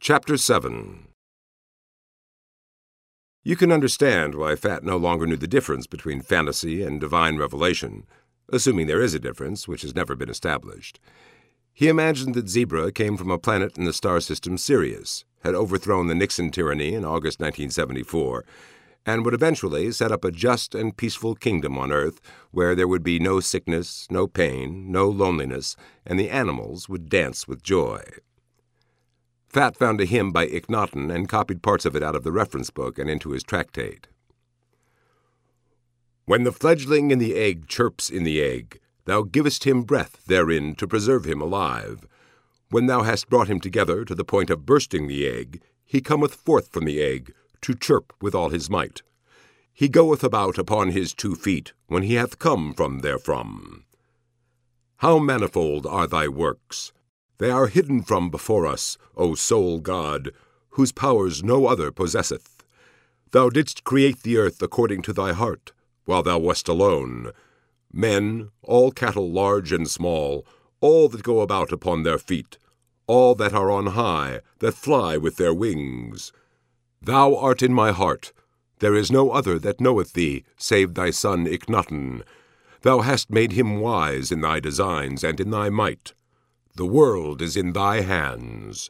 Chapter 7. You can understand why Fat no longer knew the difference between fantasy and divine revelation, assuming there is a difference, which has never been established. He imagined that Zebra came from a planet in the star system Sirius, had overthrown the Nixon tyranny in August 1974, and would eventually set up a just and peaceful kingdom on Earth where there would be no sickness, no pain, no loneliness, and the animals would dance with joy. Fat found a hymn by Akhenaten and copied parts of it out of the reference book and into his tractate. When the fledgling in the egg chirps in the egg, thou givest him breath therein to preserve him alive. When thou hast brought him together to the point of bursting the egg, he cometh forth from the egg, to chirp with all his might. He goeth about upon his 2 feet, when he hath come from therefrom. How manifold are thy works! They are hidden from before us, O sole God, whose powers no other possesseth. Thou didst create the earth according to thy heart, while thou wast alone. Men, all cattle large and small, all that go about upon their feet, all that are on high, that fly with their wings. Thou art in my heart. There is no other that knoweth thee, save thy son Akhenaten. Thou hast made him wise in thy designs and in thy might. The world is in thy hands.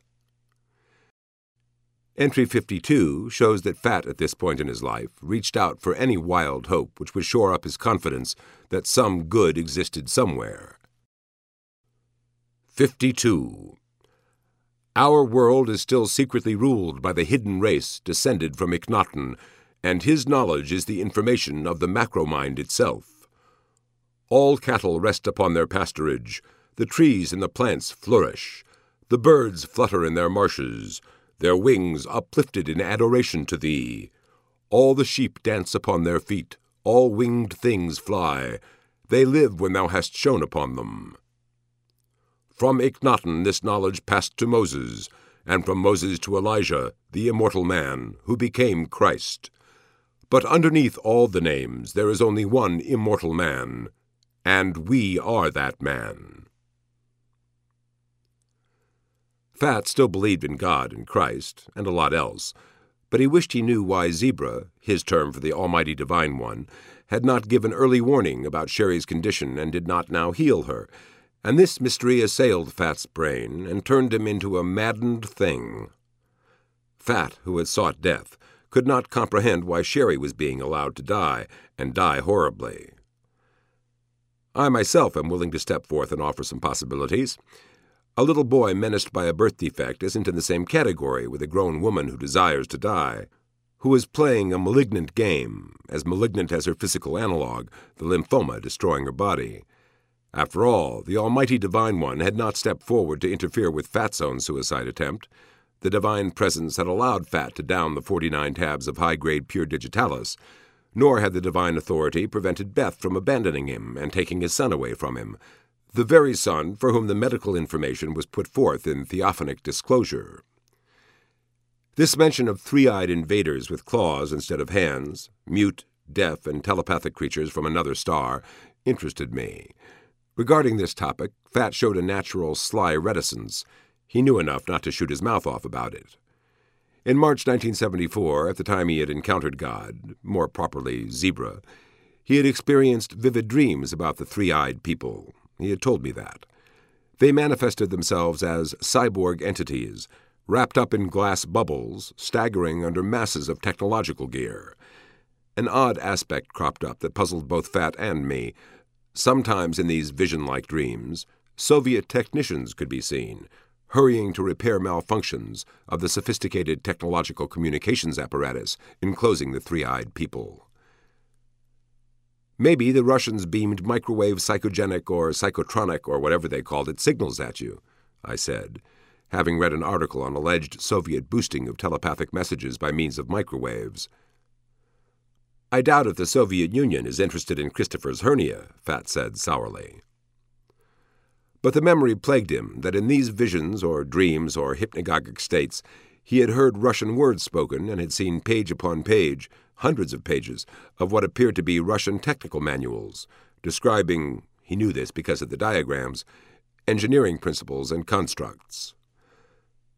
Entry 52 shows that Fat at this point in his life reached out for any wild hope which would shore up his confidence that some good existed somewhere. 52. Our world is still secretly ruled by the hidden race descended from Akhenaten, and his knowledge is the information of the macro-mind itself. All cattle rest upon their pasturage. The trees and the plants flourish. The birds flutter in their marshes, their wings uplifted in adoration to thee. All the sheep dance upon their feet, all winged things fly. They live when thou hast shone upon them. From Akhenaten this knowledge passed to Moses, and from Moses to Elijah, the immortal man, who became Christ. But underneath all the names there is only one immortal man, and we are that man. Fat still believed in God and Christ, and a lot else, but he wished he knew why Zebra, his term for the Almighty Divine One, had not given early warning about Sherry's condition and did not now heal her, and this mystery assailed Fat's brain and turned him into a maddened thing. Fat, who had sought death, could not comprehend why Sherry was being allowed to die, and die horribly. I myself am willing to step forth and offer some possibilities. A little boy menaced by a birth defect isn't in the same category with a grown woman who desires to die, who is playing a malignant game, as malignant as her physical analog, the lymphoma destroying her body. After all, the Almighty Divine One had not stepped forward to interfere with Fat's own suicide attempt. The Divine Presence had allowed Fat to down the 49 tabs of high-grade pure digitalis, nor had the Divine Authority prevented Beth from abandoning him and taking his son away from him, the very son for whom the medical information was put forth in theophanic disclosure. This mention of 3-eyed invaders with claws instead of hands, mute, deaf, and telepathic creatures from another star, interested me. Regarding this topic, Fat showed a natural, sly reticence. He knew enough not to shoot his mouth off about it. In March 1974, at the time he had encountered God, more properly Zebra, he had experienced vivid dreams about the 3-eyed people. He had told me that. They manifested themselves as cyborg entities, wrapped up in glass bubbles, staggering under masses of technological gear. An odd aspect cropped up that puzzled both Fat and me. Sometimes in these vision-like dreams, Soviet technicians could be seen, hurrying to repair malfunctions of the sophisticated technological communications apparatus enclosing the 3-eyed people. Maybe the Russians beamed microwave psychogenic or psychotronic or whatever they called it signals at you, I said, having read an article on alleged Soviet boosting of telepathic messages by means of microwaves. I doubt if the Soviet Union is interested in Christopher's hernia, Fat said sourly. But the memory plagued him that in these visions or dreams or hypnagogic states he had heard Russian words spoken and had seen page upon page, hundreds of pages, of what appeared to be Russian technical manuals, describing, he knew this because of the diagrams, engineering principles and constructs.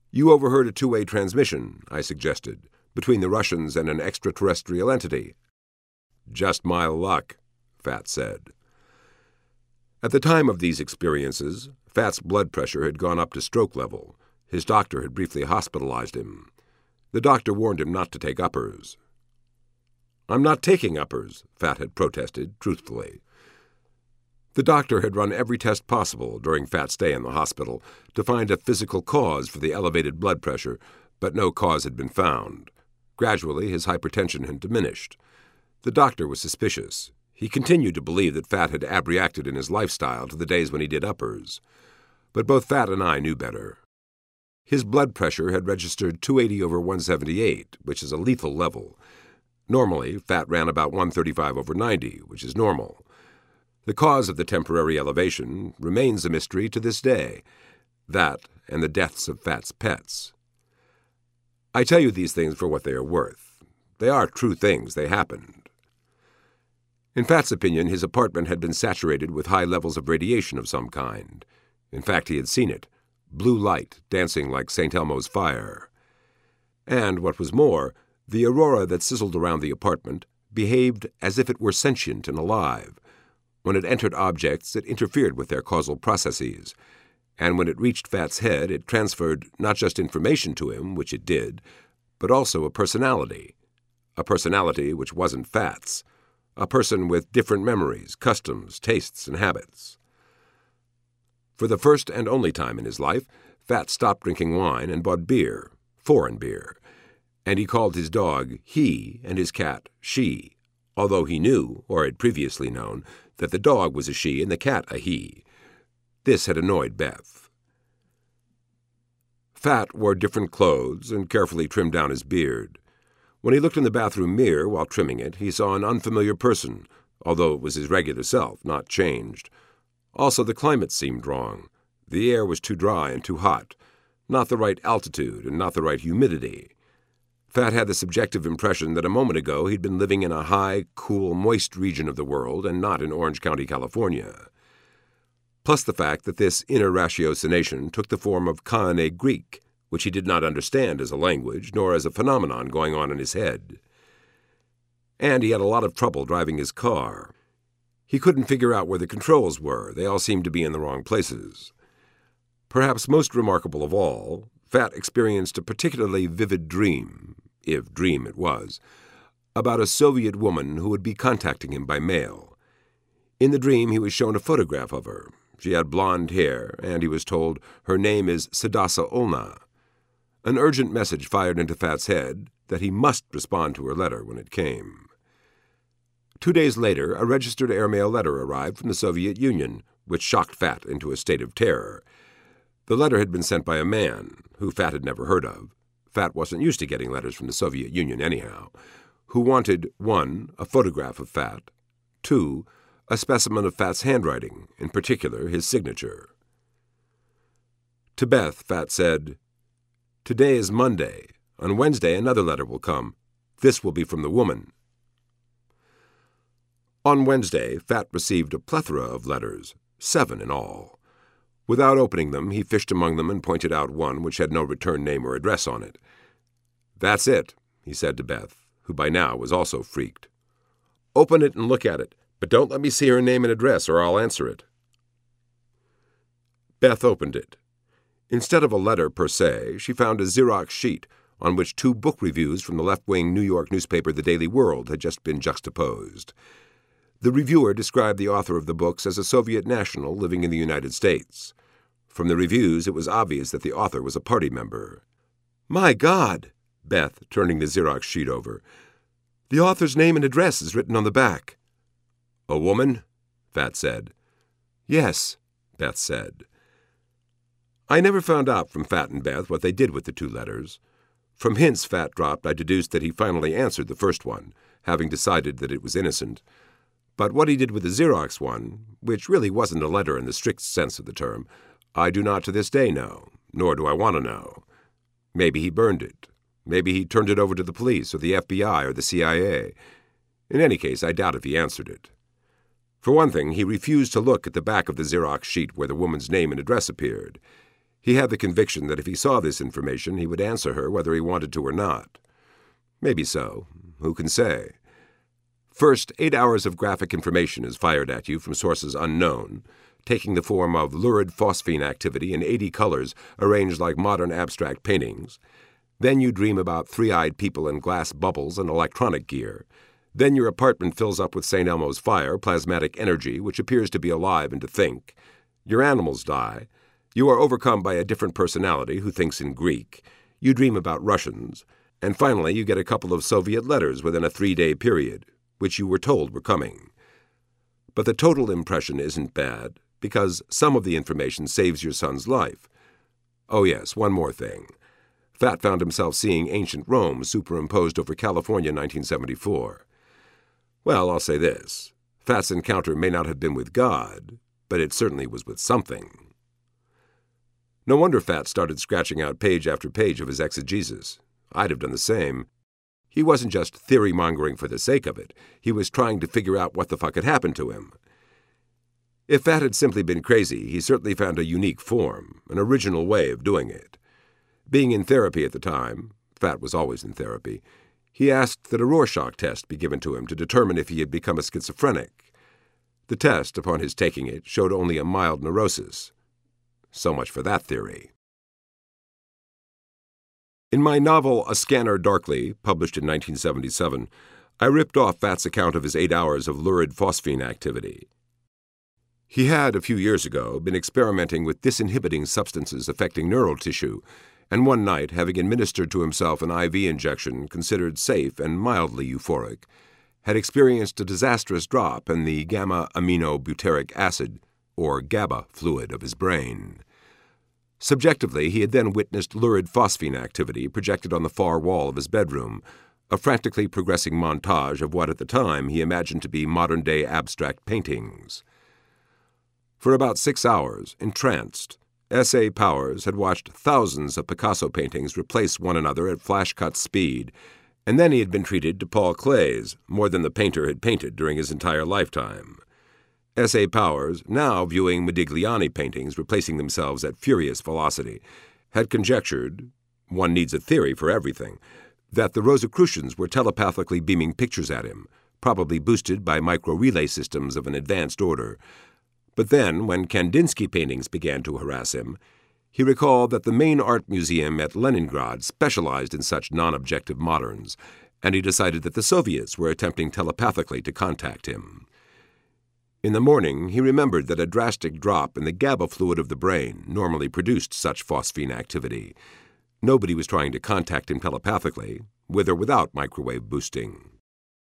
"You overheard a two-way transmission," I suggested, "between the Russians and an extraterrestrial entity." "Just my luck," Fat said. At the time of these experiences, Fat's blood pressure had gone up to stroke level. His doctor had briefly hospitalized him. The doctor warned him not to take uppers. "I'm not taking uppers," Fat had protested, truthfully. The doctor had run every test possible during Fat's stay in the hospital to find a physical cause for the elevated blood pressure, but no cause had been found. Gradually, his hypertension had diminished. The doctor was suspicious. He continued to believe that Fat had abreacted in his lifestyle to the days when he did uppers. But both Fat and I knew better. His blood pressure had registered 280/178, which is a lethal level. Normally, Fat ran about 135/90, which is normal. The cause of the temporary elevation remains a mystery to this day. That and the deaths of Fat's pets. I tell you these things for what they are worth. They are true things. They happened. In Fat's opinion, his apartment had been saturated with high levels of radiation of some kind. In fact, he had seen it. Blue light dancing like St. Elmo's fire. And, what was more, the aurora that sizzled around the apartment behaved as if it were sentient and alive. When it entered objects, it interfered with their causal processes, and when it reached Fat's head, it transferred not just information to him, which it did, but also a personality which wasn't Fat's, a person with different memories, customs, tastes, and habits. For the first and only time in his life, Fat stopped drinking wine and bought beer, foreign beer, and he called his dog he and his cat she, although he knew, or had previously known, that the dog was a she and the cat a he. This had annoyed Beth. Fat wore different clothes and carefully trimmed down his beard. When he looked in the bathroom mirror while trimming it, he saw an unfamiliar person, although it was his regular self, not changed. Also, the climate seemed wrong. The air was too dry and too hot, not the right altitude and not the right humidity. Fat had the subjective impression that a moment ago he'd been living in a high, cool, moist region of the world and not in Orange County, California. Plus the fact that this inner ratiocination took the form of Koine Greek, which he did not understand as a language nor as a phenomenon going on in his head. And he had a lot of trouble driving his car. He couldn't figure out where the controls were. They all seemed to be in the wrong places. Perhaps most remarkable of all, Fat experienced a particularly vivid dream, if dream it was, about a Soviet woman who would be contacting him by mail. In the dream, he was shown a photograph of her. She had blonde hair, and he was told her name is Sadasa Olna. An urgent message fired into Fat's head that he must respond to her letter when it came. 2 days later, a registered airmail letter arrived from the Soviet Union, which shocked Fat into a state of terror. The letter had been sent by a man, who Fat had never heard of. Fat wasn't used to getting letters from the Soviet Union anyhow, who wanted 1. A photograph of Fat, 2. A specimen of Fat's handwriting, in particular his signature. To Beth, Fat said, "Today is Monday. On Wednesday another letter will come. This will be from the woman." On Wednesday, Fat received a plethora of letters, 7 in all. Without opening them, he fished among them and pointed out one which had no return name or address on it. "That's it," he said to Beth, who by now was also freaked. "Open it and look at it, but don't let me see her name and address or I'll answer it." Beth opened it. Instead of a letter per se, she found a Xerox sheet on which 2 book reviews from the left-wing New York newspaper The Daily World had just been juxtaposed. The reviewer described the author of the books as a Soviet national living in the United States. From the reviews, it was obvious that the author was a party member. "My God!" Beth, turning the Xerox sheet over. "The author's name and address is written on the back." "A woman?" Fat said. "Yes," Beth said. I never found out from Fat and Beth what they did with the 2 letters. From hints Fat dropped, I deduced that he finally answered the first one, having decided that it was innocent. But what he did with the Xerox one, which really wasn't a letter in the strict sense of the term, I do not to this day know, nor do I want to know. Maybe he burned it. Maybe he turned it over to the police or the FBI or the CIA. In any case, I doubt if he answered it. For one thing, he refused to look at the back of the Xerox sheet where the woman's name and address appeared. He had the conviction that if he saw this information, he would answer her whether he wanted to or not. Maybe so. Who can say? First, 8 hours of graphic information is fired at you from sources unknown, taking the form of lurid phosphine activity in 80 colors arranged like modern abstract paintings. Then you dream about three-eyed people in glass bubbles and electronic gear. Then your apartment fills up with St. Elmo's fire, plasmatic energy, which appears to be alive and to think. Your animals die. You are overcome by a different personality who thinks in Greek. You dream about Russians. And finally, you get a couple of Soviet letters within a 3-day period, which you were told were coming. But the total impression isn't bad, because some of the information saves your son's life. Oh yes, one more thing. Fat found himself seeing ancient Rome superimposed over California 1974. Well, I'll say this. Fat's encounter may not have been with God, but it certainly was with something. No wonder Fat started scratching out page after page of his exegesis. I'd have done the same. He wasn't just theory-mongering for the sake of it. He was trying to figure out what the fuck had happened to him. If Fat had simply been crazy, he certainly found a unique form, an original way of doing it. Being in therapy at the time, Fat was always in therapy, he asked that a Rorschach test be given to him to determine if he had become a schizophrenic. The test, upon his taking it, showed only a mild neurosis. So much for that theory. In my novel A Scanner Darkly, published in 1977, I ripped off Fat's account of his 8 hours of lurid phosphine activity. He had, a few years ago, been experimenting with disinhibiting substances affecting neural tissue, and one night, having administered to himself an IV injection considered safe and mildly euphoric, had experienced a disastrous drop in the gamma-aminobutyric acid, or GABA, fluid of his brain. Subjectively, he had then witnessed lurid phosphine activity projected on the far wall of his bedroom, a frantically progressing montage of what at the time he imagined to be modern-day abstract paintings. For about 6 hours, entranced, S.A. Powers had watched thousands of Picasso paintings replace one another at flash-cut speed, and then he had been treated to Paul Klee's, more than the painter had painted during his entire lifetime. S.A. Powers, now viewing Modigliani paintings replacing themselves at furious velocity, had conjectured, one needs a theory for everything, that the Rosicrucians were telepathically beaming pictures at him, probably boosted by micro-relay systems of an advanced order. But then, when Kandinsky paintings began to harass him, he recalled that the main art museum at Leningrad specialized in such non-objective moderns, and he decided that the Soviets were attempting telepathically to contact him. In the morning, he remembered that a drastic drop in the GABA fluid of the brain normally produced such phosphine activity. Nobody was trying to contact him telepathically, with or without microwave boosting.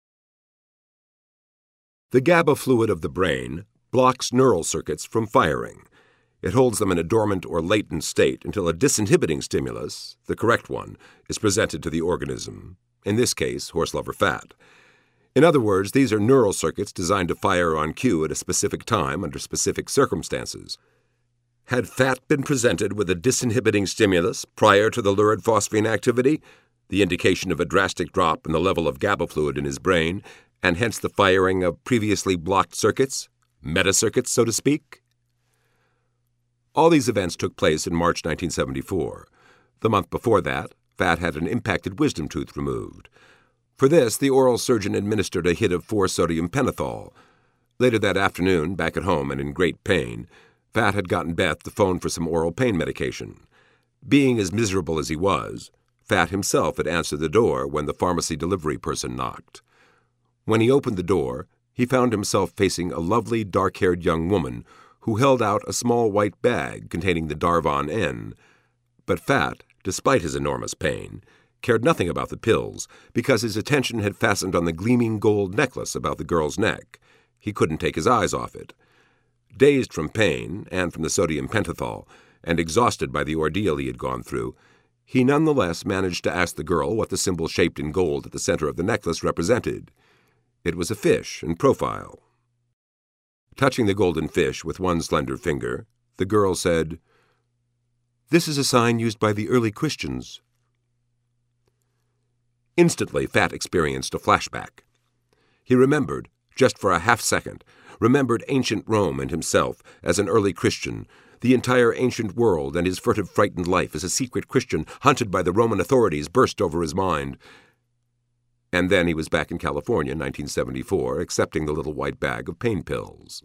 The GABA fluid of the brain blocks neural circuits from firing. It holds them in a dormant or latent state until a disinhibiting stimulus, the correct one, is presented to the organism, in this case, horse lover Fat. In other words, these are neural circuits designed to fire on cue at a specific time under specific circumstances. Had Fat been presented with a disinhibiting stimulus prior to the lurid phosphine activity, the indication of a drastic drop in the level of GABA fluid in his brain, and hence the firing of previously blocked circuits, metacircuits, so to speak? All these events took place in March 1974. The month before that, Fat had an impacted wisdom tooth removed. For this, the oral surgeon administered a hit of 4-sodium pentothal. Later that afternoon, back at home and in great pain, Fat had gotten Beth to phone for some oral pain medication. Being as miserable as he was, Fat himself had answered the door when the pharmacy delivery person knocked. When he opened the door, he found himself facing a lovely, dark-haired young woman who held out a small white bag containing the Darvon N. But Fat, despite his enormous pain, cared nothing about the pills because his attention had fastened on the gleaming gold necklace about the girl's neck. He couldn't take his eyes off it. Dazed from pain and from the sodium pentothal, and exhausted by the ordeal he had gone through, he nonetheless managed to ask the girl what the symbol shaped in gold at the center of the necklace represented. It was a fish in profile. Touching the golden fish with one slender finger, the girl said, "This is a sign used by the early Christians." Instantly, Fat experienced a flashback. He remembered, just for a half-second, remembered ancient Rome and himself as an early Christian, The entire ancient world and his furtive, frightened life as a secret Christian hunted by the Roman authorities burst over his mind. And then he was back in California in 1974, accepting the little white bag of pain pills.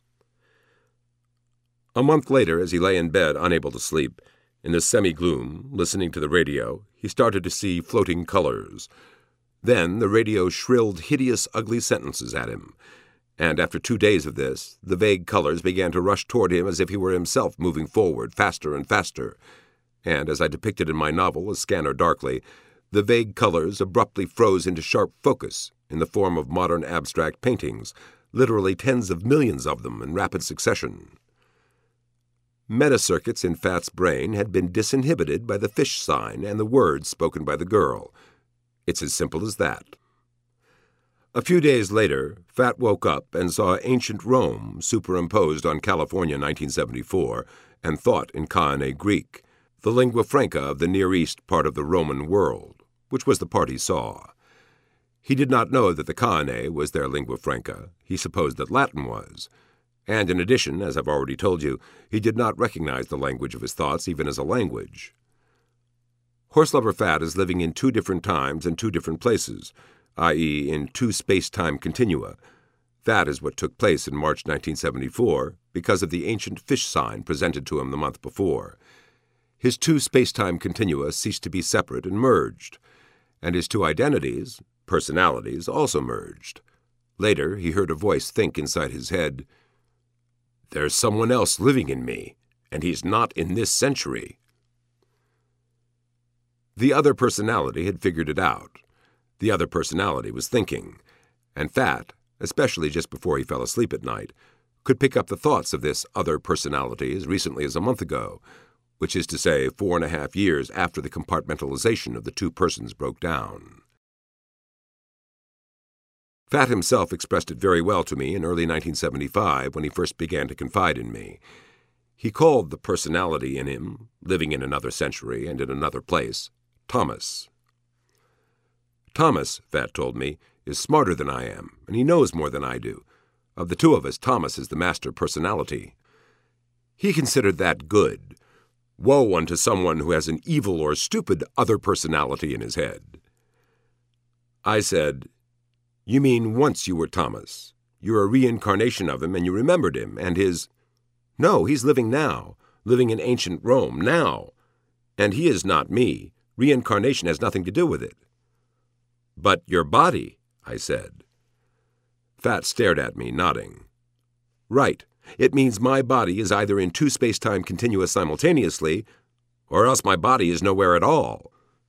A month later, as he lay in bed, unable to sleep, in the semi-gloom, listening to the radio, he started to see floating colors. Then the radio shrilled hideous, ugly sentences at him. And after 2 days of this, the vague colors began to rush toward him as if he were himself moving forward, faster and faster. And as I depicted in my novel, A Scanner Darkly, the vague colors abruptly froze into sharp focus in the form of modern abstract paintings, literally tens of millions of them in rapid succession. Metacircuits in Fat's brain had been disinhibited by the fish sign and the words spoken by the girl. It's as simple as that. A few days later, Fat woke up and saw ancient Rome superimposed on California 1974 and thought in Koine Greek, the lingua franca of the Near East part of the Roman world, which was the part he saw. He did not know that the Koine was their lingua franca. He supposed that Latin was. And in addition, as I've already told you, he did not recognize the language of his thoughts even as a language. Horselover Fat is living in 2 different times and 2 different places, i.e. in 2 space-time continua. That is what took place in March 1974 because of the ancient fish sign presented to him the month before. His 2 space-time continua ceased to be separate and merged, and his 2 identities, personalities, also merged. Later, he heard a voice think inside his head, "There's someone else living in me, and he's not in this century." The other personality had figured it out. The other personality was thinking, and Fat, especially just before he fell asleep at night, could pick up the thoughts of this other personality as recently as a month ago, which is to say 4.5 years after the compartmentalization of the 2 persons broke down. Fat himself expressed it very well to me in early 1975 when he first began to confide in me. He called the personality in him, living in another century and in another place, Thomas. Thomas, Fat told me, is smarter than I am, and he knows more than I do. Of the 2 of us, Thomas is the master personality. He considered that good. Woe unto someone who has an evil or stupid other personality in his head. I said, "You mean once you were Thomas. You're a reincarnation of him and you remembered him and his—" "No, he's living now, living in ancient Rome, now. And he is not me. Reincarnation has nothing to do with it." "But your body," I said. Fat stared at me, nodding. "Right. It means my body is either in 2 space-time continua simultaneously, or else my body is nowhere at all."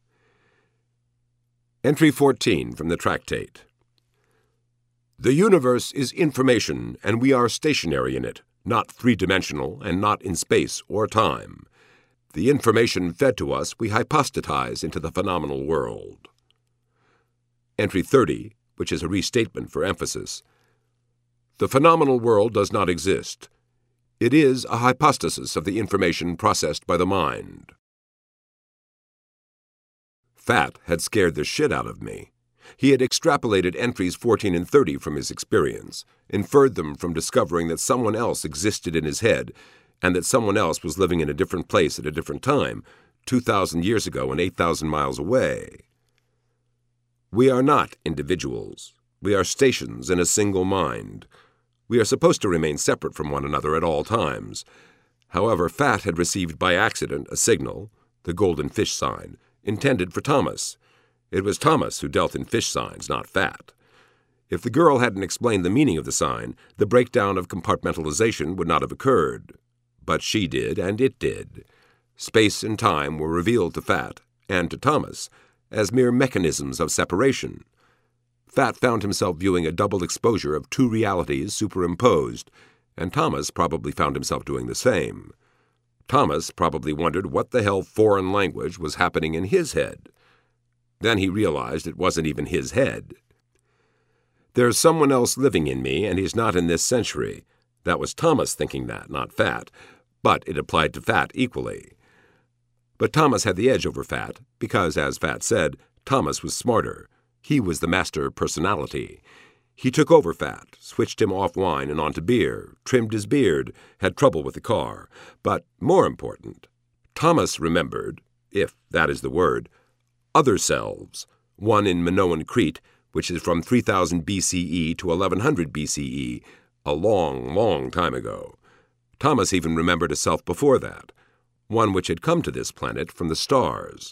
Entry 14 from the tractate. "The universe is information, and we are stationary in it, not 3-dimensional and not in space or time. The information fed to us we hypostatize into the phenomenal world." Entry 30, which is a restatement for emphasis. "The phenomenal world does not exist. It is a hypostasis of the information processed by the mind." Fat had scared the shit out of me. He had extrapolated entries 14 and 30 from his experience, inferred them from discovering that someone else existed in his head, and that someone else was living in a different place at a different time, 2,000 years ago and 8,000 miles away. We are not individuals. We are stations in a single mind. We are supposed to remain separate from one another at all times. However, Fat had received by accident a signal, the golden fish sign, intended for Thomas. It was Thomas who dealt in fish signs, not Fat. If the girl hadn't explained the meaning of the sign, the breakdown of compartmentalization would not have occurred. But she did, and it did. Space and time were revealed to Fat, and to Thomas, as mere mechanisms of separation. Fat found himself viewing a double exposure of 2 realities superimposed, and Thomas probably found himself doing the same. Thomas probably wondered what the hell foreign language was happening in his head. Then he realized it wasn't even his head. "There's someone else living in me, and he's not in this century." That was Thomas thinking that, not Fat, but it applied to Fat equally. But Thomas had the edge over Fat, because, as Fat said, Thomas was smarter. He was the master personality. He took over Fat, switched him off wine and onto beer, trimmed his beard, had trouble with the car. But more important, Thomas remembered, if that is the word, other selves, one in Minoan Crete, which is from 3000 BCE to 1100 BCE, a long, long time ago. Thomas even remembered a self before that, one which had come to this planet from the stars.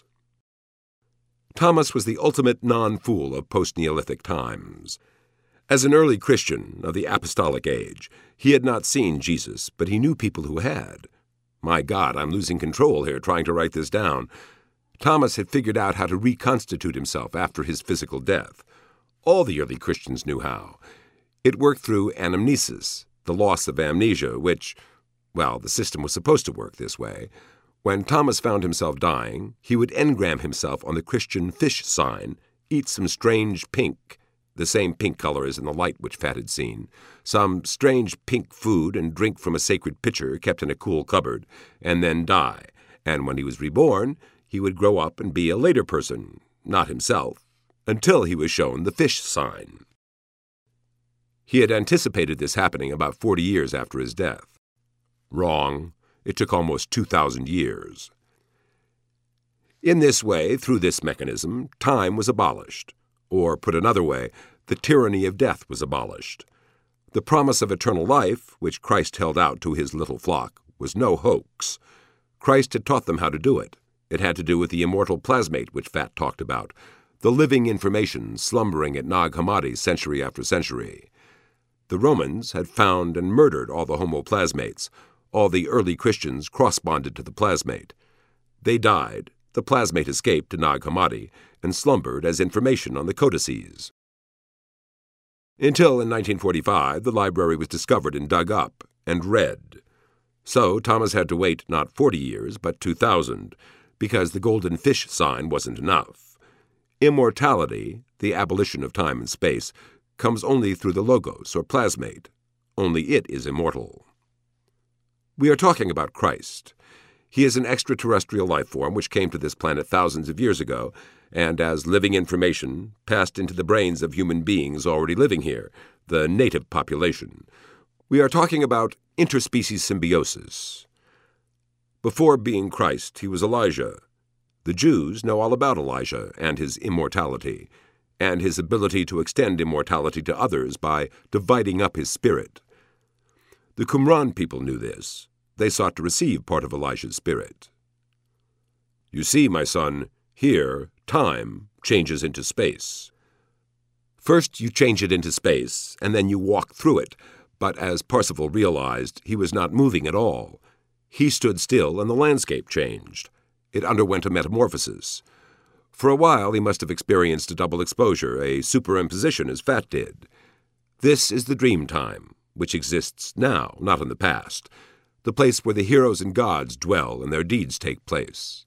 Thomas was the ultimate non-fool of post-Neolithic times. As an early Christian of the apostolic age, he had not seen Jesus, but he knew people who had. My God, I'm losing control here trying to write this down. Thomas had figured out how to reconstitute himself after his physical death. All the early Christians knew how. It worked through anamnesis, the loss of amnesia, which, well, the system was supposed to work this way. When Thomas found himself dying, he would engram himself on the Christian fish sign, eat some strange pink, the same pink color as in the light which Fat had seen, some strange pink food and drink from a sacred pitcher kept in a cool cupboard, and then die. And when he was reborn, he would grow up and be a later person, not himself, until he was shown the fish sign. He had anticipated this happening about 40 years after his death. Wrong. It took almost 2,000 years. In this way, through this mechanism, time was abolished. Or, put another way, the tyranny of death was abolished. The promise of eternal life, which Christ held out to his little flock, was no hoax. Christ had taught them how to do it. It had to do with the immortal plasmate which Fat talked about, the living information slumbering at Nag Hammadi century after century. The Romans had found and murdered all the homoplasmates. All the early Christians cross-bonded to the plasmate. They died, the plasmate escaped to Nag Hammadi, and slumbered as information on the codices. Until in 1945, the library was discovered and dug up, and read. So Thomas had to wait not 40 years, but 2,000, because the golden fish sign wasn't enough. Immortality, the abolition of time and space, comes only through the logos or plasmate. Only it is immortal. We are talking about Christ. He is an extraterrestrial life form which came to this planet thousands of years ago, and as living information passed into the brains of human beings already living here, the native population. We are talking about interspecies symbiosis. Before being Christ, he was Elijah. The Jews know all about Elijah and his immortality, and his ability to extend immortality to others by dividing up his spirit. The Qumran people knew this. They sought to receive part of Elijah's spirit. You see, my son, here, time changes into space. First you change it into space, and then you walk through it, but as Parsifal realized, he was not moving at all. He stood still, and the landscape changed. It underwent a metamorphosis. For a while he must have experienced a double exposure, a superimposition as Fat did. This is the dream time, which exists now, not in the past, the place where the heroes and gods dwell and their deeds take place.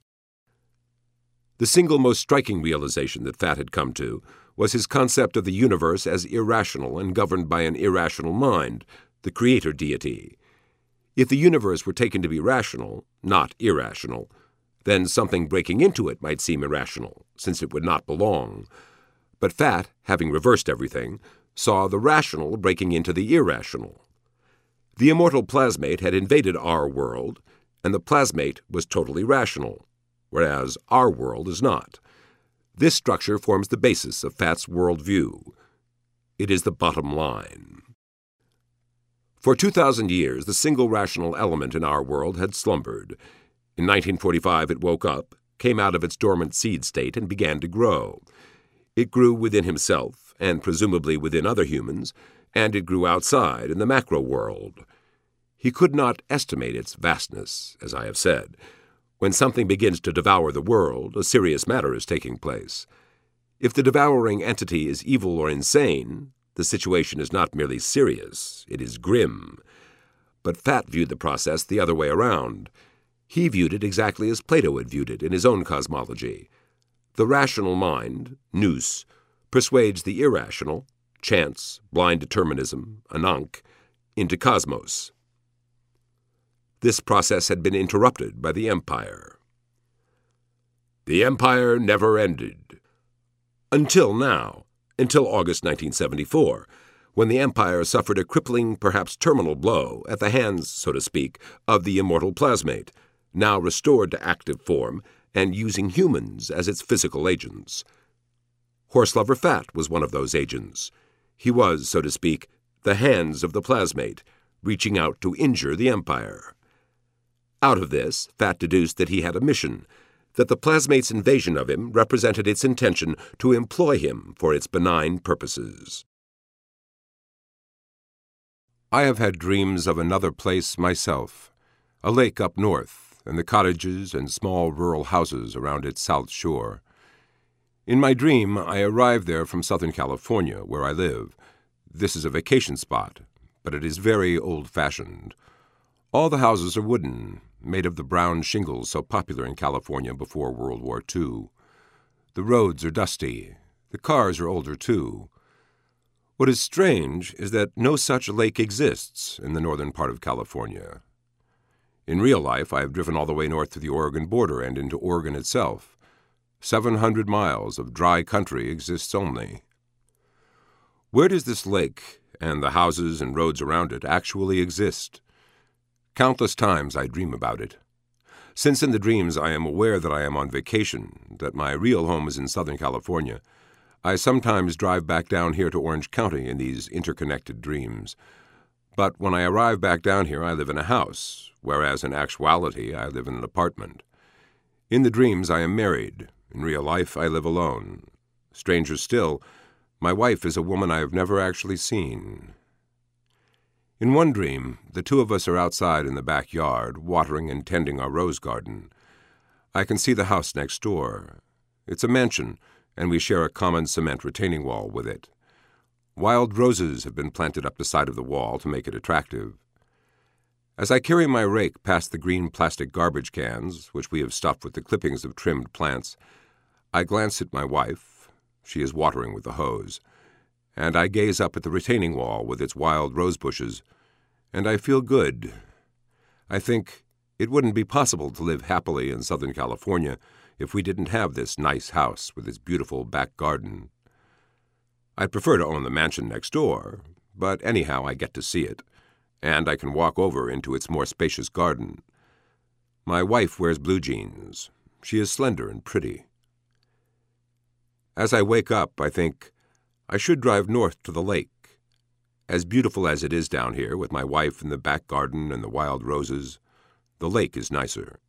The single most striking realization that Fat had come to was his concept of the universe as irrational and governed by an irrational mind, the creator deity. If the universe were taken to be rational, not irrational, then something breaking into it might seem irrational, since it would not belong. But Fat, having reversed everything, saw the rational breaking into the irrational. The immortal plasmate had invaded our world, and the plasmate was totally rational, whereas our world is not. This structure forms the basis of Fat's worldview. It is the bottom line. For 2,000 years, the single rational element in our world had slumbered. In 1945, it woke up, came out of its dormant seed state, and began to grow. It grew within himself, and presumably within other humans, and it grew outside in the macro world. He could not estimate its vastness, as I have said. When something begins to devour the world, a serious matter is taking place. If the devouring entity is evil or insane, the situation is not merely serious, it is grim. But Fat viewed the process the other way around. He viewed it exactly as Plato had viewed it in his own cosmology. The rational mind, nous, persuades the irrational, chance, blind determinism, Ankh, into cosmos. This process had been interrupted by the Empire. The Empire never ended. Until now, until August 1974. when the Empire suffered a crippling, perhaps terminal blow at the hands, so to speak, of the immortal plasmate, now restored to active form and using humans as its physical agents. Horselover Fat was one of those agents. He was, so to speak, the hands of the plasmate, reaching out to injure the Empire. Out of this, Fat deduced that he had a mission, that the plasmate's invasion of him represented its intention to employ him for its benign purposes. I have had dreams of another place myself, a lake up north, and the cottages and small rural houses around its south shore. In my dream, I arrived there from Southern California, where I live. This is a vacation spot, but it is very old-fashioned. All the houses are wooden, made of the brown shingles so popular in California before World War II. The roads are dusty. The cars are older, too. What is strange is that no such lake exists in the northern part of California. In real life, I have driven all the way north to the Oregon border and into Oregon itself. 700 miles of dry country exists only. Where does this lake, and the houses and roads around it, actually exist? Countless times I dream about it. Since in the dreams I am aware that I am on vacation, that my real home is in Southern California, I sometimes drive back down here to Orange County in these interconnected dreams. But when I arrive back down here, I live in a house, whereas in actuality I live in an apartment. In the dreams I am married. In real life I live alone. Stranger still, my wife is a woman I have never actually seen. In one dream, the two of us are outside in the backyard, watering and tending our rose garden. I can see the house next door. It's a mansion, and we share a common cement retaining wall with it. Wild roses have been planted up the side of the wall to make it attractive. As I carry my rake past the green plastic garbage cans, which we have stuffed with the clippings of trimmed plants, I glance at my wife. She is watering with the hose. And I gaze up at the retaining wall with its wild rose bushes, and I feel good. I think it wouldn't be possible to live happily in Southern California if we didn't have this nice house with its beautiful back garden. I'd prefer to own the mansion next door, but anyhow I get to see it, and I can walk over into its more spacious garden. My wife wears blue jeans. She is slender and pretty. As I wake up, I think, I should drive north to the lake. As beautiful as it is down here, with my wife in the back garden and the wild roses, the lake is nicer.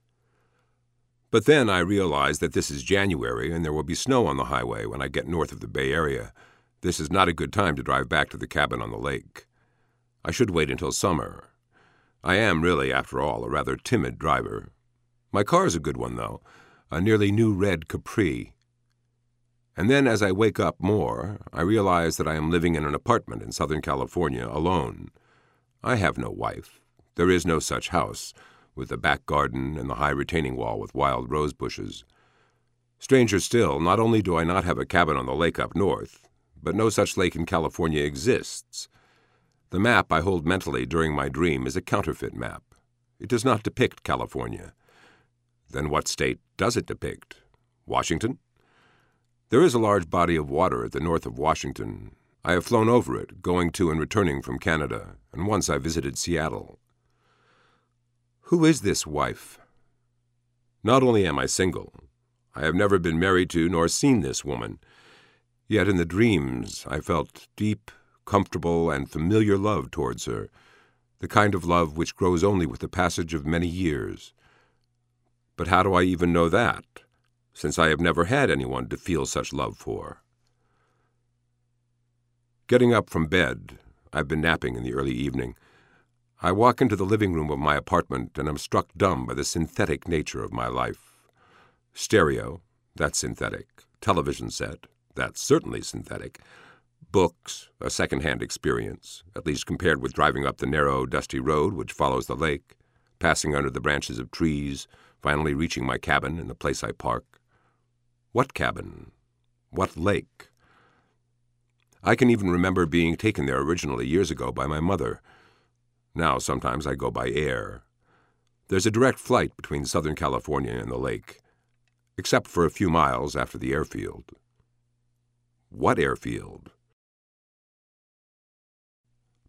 But then I realize that this is January and there will be snow on the highway when I get north of the Bay Area. This is not a good time to drive back to the cabin on the lake. I should wait until summer. I am really, after all, a rather timid driver. My car is a good one, though, a nearly new red Capri. And then as I wake up more, I realize that I am living in an apartment in Southern California alone. I have no wife. There is no such house, with the back garden and the high retaining wall with wild rose bushes. Stranger still, not only do I not have a cabin on the lake up north, but no such lake in California exists. The map I hold mentally during my dream is a counterfeit map. It does not depict California. Then what state does it depict? Washington? There is a large body of water at the north of Washington. I have flown over it, going to and returning from Canada, and once I visited Seattle. Who is this wife? Not only am I single, I have never been married to nor seen this woman, yet in the dreams I felt deep, comfortable, and familiar love towards her, the kind of love which grows only with the passage of many years. But how do I even know that, since I have never had anyone to feel such love for? Getting up from bed, I've been napping in the early evening, I walk into the living room of my apartment and am struck dumb by the synthetic nature of my life. Stereo, that's synthetic. Television set, that's certainly synthetic. Books, a second-hand experience, at least compared with driving up the narrow, dusty road which follows the lake, passing under the branches of trees, finally reaching my cabin in the place I park. What cabin? What lake? I can even remember being taken there originally years ago by my mother. Now sometimes I go by air. There's a direct flight between Southern California and the lake, except for a few miles after the airfield. What airfield?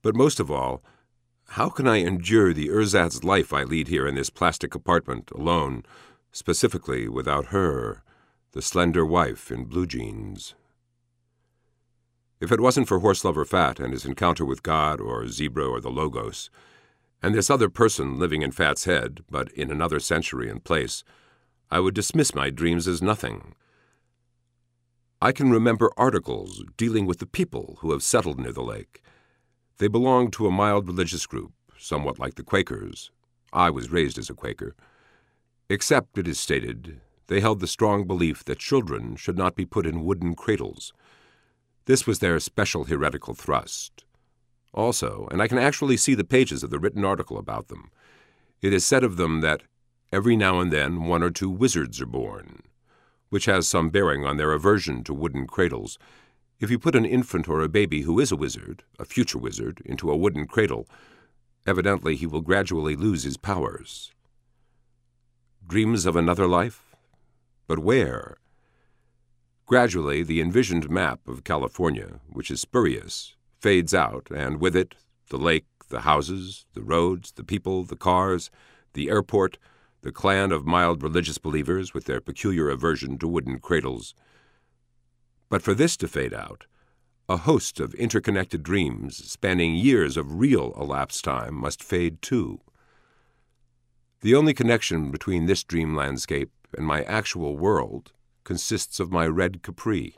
But most of all, how can I endure the ersatz life I lead here in this plastic apartment, alone, specifically without her, the slender wife in blue jeans? If it wasn't for Horselover Fat and his encounter with God or Zebra or the Logos, and this other person living in Fat's head, but in another century and place, I would dismiss my dreams as nothing. I can remember articles dealing with the people who have settled near the lake. They belong to a mild religious group, somewhat like the Quakers. I was raised as a Quaker. Except, it is stated, they held the strong belief that children should not be put in wooden cradles. This was their special heretical thrust. Also, and I can actually see the pages of the written article about them, it is said of them that every now and then 1 or 2 wizards are born, which has some bearing on their aversion to wooden cradles. If you put an infant or a baby who is a wizard, a future wizard, into a wooden cradle, evidently he will gradually lose his powers. Dreams of another life? But where? Gradually, the envisioned map of California, which is spurious, fades out, and with it, the lake, the houses, the roads, the people, the cars, the airport, the clan of mild religious believers with their peculiar aversion to wooden cradles. But for this to fade out, a host of interconnected dreams spanning years of real elapsed time must fade too. The only connection between this dream landscape and my actual world consists of my red capri.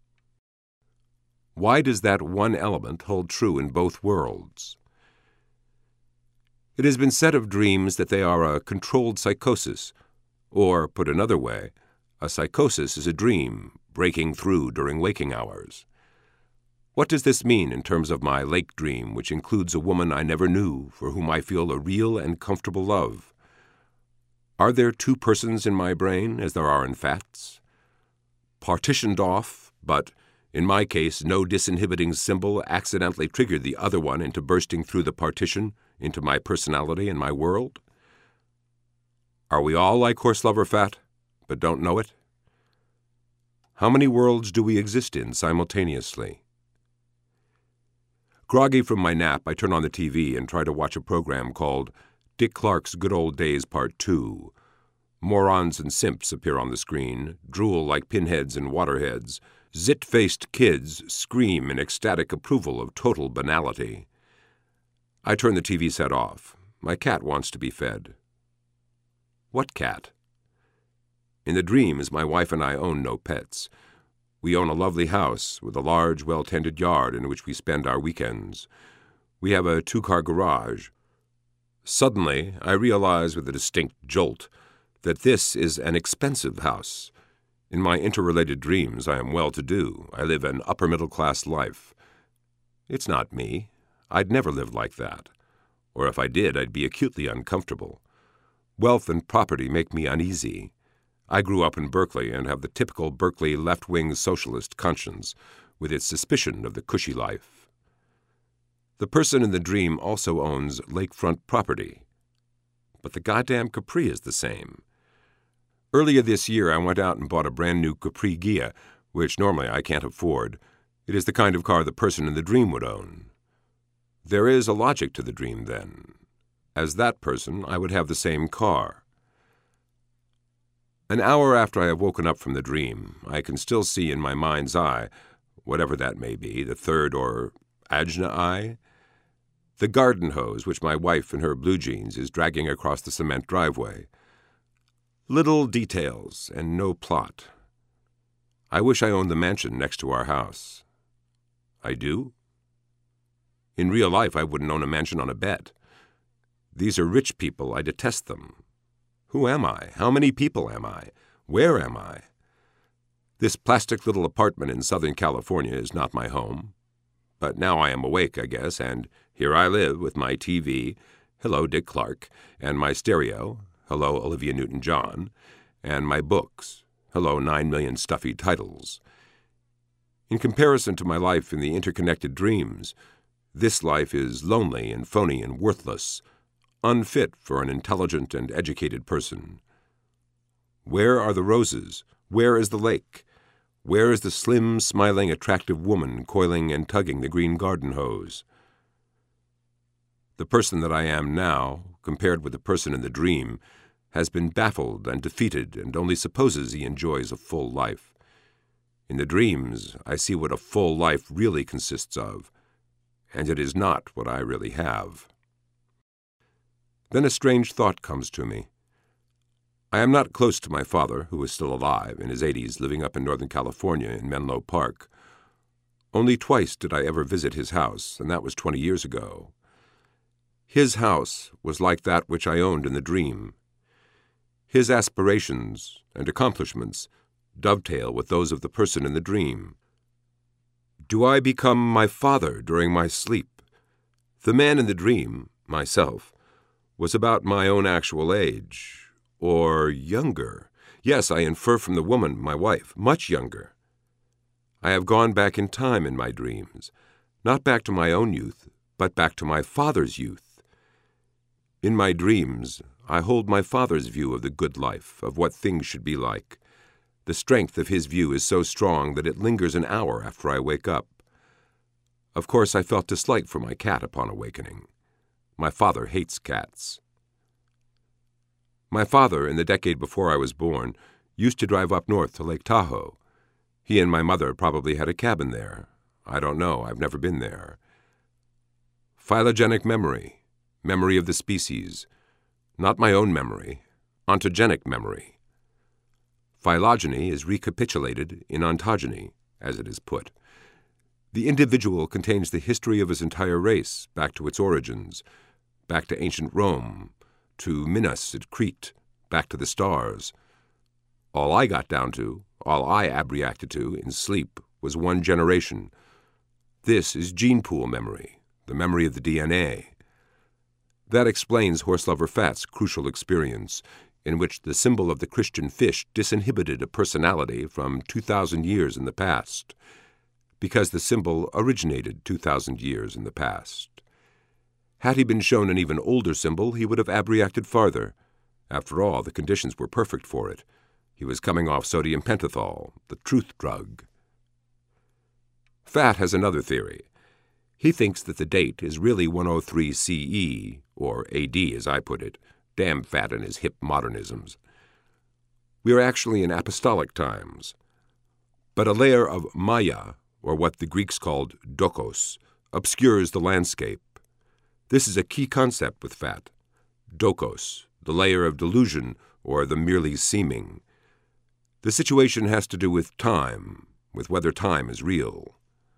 Why does that one element hold true in both worlds? It has been said of dreams that they are a controlled psychosis, or, put another way, a psychosis is a dream breaking through during waking hours. What does this mean in terms of my lake dream, which includes a woman I never knew, for whom I feel a real and comfortable love? Are there 2 persons in my brain, as there are in Fat's? Partitioned off, but, in my case, no disinhibiting symbol accidentally triggered the other one into bursting through the partition, into my personality and my world? Are we all like Horselover Fat, but don't know it? How many worlds do we exist in simultaneously? Groggy from my nap, I turn on the TV and try to watch a program called Dick Clark's Good Old Days Part 2. Morons and simps appear on the screen, drool like pinheads and waterheads. Zit-faced kids scream in ecstatic approval of total banality. I turn the TV set off. My cat wants to be fed. What cat? In the dreams, my wife and I own no pets. We own a lovely house with a large, well-tended yard in which we spend our weekends. We have a 2-car garage. Suddenly, I realize with a distinct jolt that this is an expensive house. In my interrelated dreams, I am well-to-do. I live an upper-middle-class life. It's not me. I'd never live like that. Or if I did, I'd be acutely uncomfortable. Wealth and property make me uneasy. I grew up in Berkeley and have the typical Berkeley left-wing socialist conscience, with its suspicion of the cushy life. The person in the dream also owns lakefront property. But the goddamn Capri is the same. Earlier this year, I went out and bought a brand-new Capri Ghia, which normally I can't afford. It is the kind of car the person in the dream would own. There is a logic to the dream, then. As that person, I would have the same car. An hour after I have woken up from the dream, I can still see in my mind's eye, whatever that may be, the third or Ajna eye, the garden hose which my wife in her blue jeans is dragging across the cement driveway. Little details and no plot. I wish I owned the mansion next to our house. I do? In real life, I wouldn't own a mansion on a bet. These are rich people. I detest them. Who am I? How many people am I? Where am I? This plastic little apartment in Southern California is not my home. But now I am awake, I guess, and here I live with my TV, hello, Dick Clark, and my stereo, hello, Olivia Newton-John, and my books, hello, 9 million stuffy titles. In comparison to my life in the interconnected dreams, this life is lonely and phony and worthless, unfit for an intelligent and educated person. Where are the roses? Where is the lake? Where is the slim, smiling, attractive woman coiling and tugging the green garden hose? The person that I am now, compared with the person in the dream, has been baffled and defeated and only supposes he enjoys a full life. In the dreams, I see what a full life really consists of, and it is not what I really have. Then a strange thought comes to me. I am not close to my father, who is still alive, in his 80s, living up in Northern California in Menlo Park. Only twice did I ever visit his house, and that was 20 years ago. His house was like that which I owned in the dream. His aspirations and accomplishments dovetail with those of the person in the dream. Do I become my father during my sleep? The man in the dream, myself, was about my own actual age, or younger. Yes, I infer from the woman, my wife, much younger. I have gone back in time in my dreams, not back to my own youth, but back to my father's youth. In my dreams, I hold my father's view of the good life, of what things should be like. The strength of his view is so strong that it lingers an hour after I wake up. Of course, I felt dislike for my cat upon awakening. My father hates cats. My father, in the decade before I was born, used to drive up north to Lake Tahoe. He and my mother probably had a cabin there. I don't know, I've never been there. Phylogenetic memory, memory of the species. Not my own memory, ontogenic memory. Phylogeny is recapitulated in ontogeny, as it is put. The individual contains the history of his entire race, back to its origins, back to ancient Rome, to Minos at Crete, back to the stars. All I got down to, all I abreacted to in sleep, was one generation. This is gene pool memory, the memory of the DNA. That explains Horselover Phat's crucial experience, in which the symbol of the Christian fish disinhibited a personality from 2,000 years in the past, because the symbol originated 2,000 years in the past. Had he been shown an even older symbol, he would have abreacted farther. After all, the conditions were perfect for it. He was coming off sodium pentothal, the truth drug. Phat has another theory. He thinks that the date is really 103 CE, or AD as I put it. Damn Phat and his hip modernisms. We are actually in apostolic times. But a layer of Maya, or what the Greeks called dokos, obscures the landscape. This is a key concept with Phat. Dokos, the layer of delusion, or the merely seeming. The situation has to do with time, with whether time is real.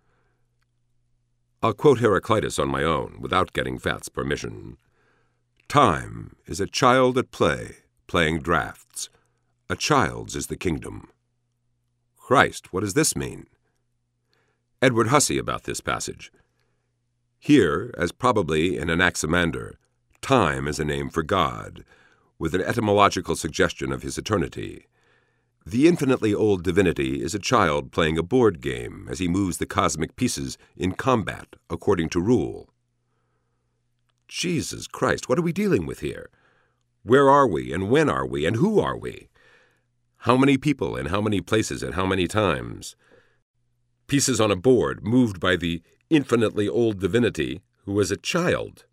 I'll quote Heraclitus on my own, without getting Phat's permission. Time is a child at play, playing drafts. A child's is the kingdom. Christ, what does this mean? Edward Hussey about this passage. Here, as probably in Anaximander, time is a name for God, with an etymological suggestion of his eternity. The infinitely old divinity is a child playing a board game as he moves the cosmic pieces in combat according to rule. Jesus Christ, what are we dealing with here? Where are we, and when are we, and who are we? How many people, in how many places, at how many times? Pieces on a board moved by the infinitely old divinity who was a child.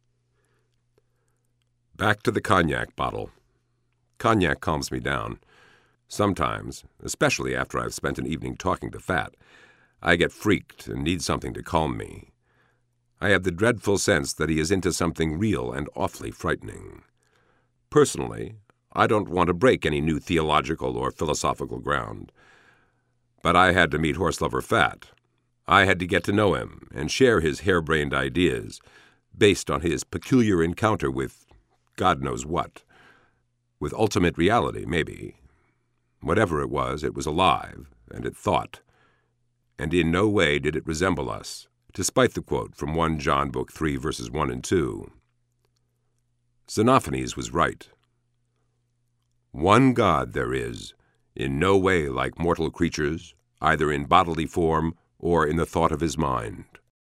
Back to the cognac bottle. Cognac calms me down. Sometimes, especially after I've spent an evening talking to Phat, I get freaked and need something to calm me. I have the dreadful sense that he is into something real and awfully frightening. Personally, I don't want to break any new theological or philosophical ground. But I had to meet Horselover Phat. I had to get to know him and share his harebrained ideas, based on his peculiar encounter with God knows what. With ultimate reality, maybe. Whatever it was alive, and it thought. And in no way did it resemble us, despite the quote from 1 John Book 3, verses 1 and 2. Xenophanes was right. One God there is, in no way like mortal creatures, either in bodily form or in the thought of his mind.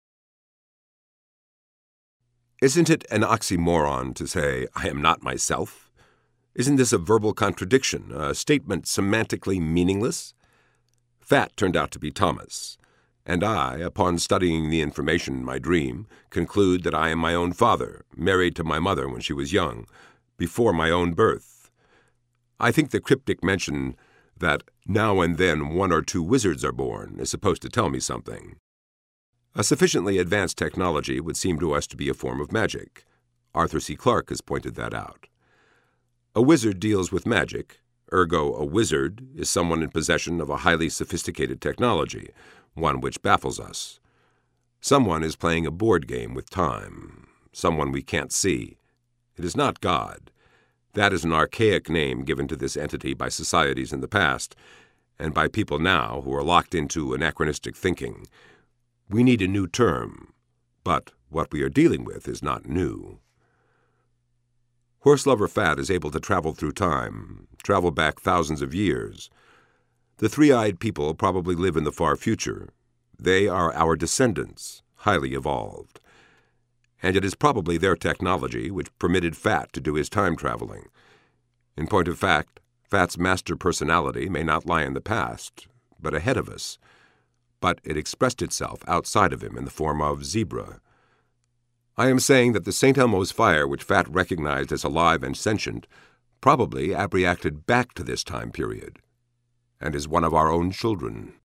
Isn't it an oxymoron to say, I am not myself? Isn't this a verbal contradiction, a statement semantically meaningless? Phat turned out to be Thomas, And I, upon studying the information in my dream, conclude that I am my own father, married to my mother when she was young, before my own birth. I think the cryptic mention that now and then 1 or 2 wizards are born is supposed to tell me something. A sufficiently advanced technology would seem to us to be a form of magic. Arthur C. Clarke has pointed that out. A wizard deals with magic, ergo a wizard is someone in possession of a highly sophisticated technology, one which baffles us. Someone is playing a board game with time, someone we can't see. It is not God. That is an archaic name given to this entity by societies in the past, and by people now who are locked into anachronistic thinking. We need a new term, but what we are dealing with is not new. Horselover Fat is able to travel through time, travel back thousands of years. The three-eyed people probably live in the far future. They are our descendants, highly evolved. And it is probably their technology which permitted Fat to do his time traveling. In point of fact, Fat's master personality may not lie in the past, but ahead of us. But it expressed itself outside of him in the form of Zebra. I am saying that the St. Elmo's fire which Fat recognized as alive and sentient probably abreacted back to this time period, and is one of our own children.